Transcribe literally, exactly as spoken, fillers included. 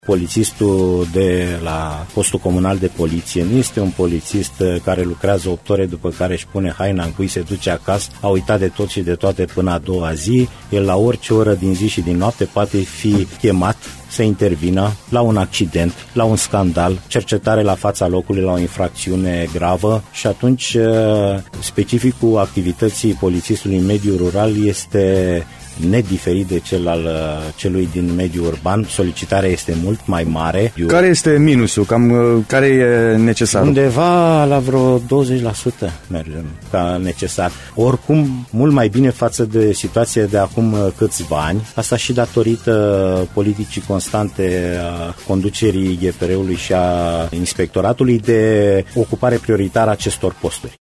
Polițistul de la postul comunal de poliție nu este un polițist care lucrează opt ore, după care își pune haina în cui se duce acasă, a uitat de tot și de toate până a doua zi. El la orice oră din zi și din noapte poate fi chemat să intervină la un accident, la un scandal, cercetare la fața locului, la o infracțiune gravă și atunci specificul activității polițistului în mediul rural este nediferit de cel al celui din mediul urban. Solicitarea este mult mai mare. Care este minusul? Cam care e necesar? Undeva la vreo douăzeci la sută mergem ca necesar. Oricum, mult mai bine față de situația de acum câțiva ani. Asta și datorită politicii constante a conducerii G P R-ului și a inspectoratului de ocupare prioritară a acestor posturi.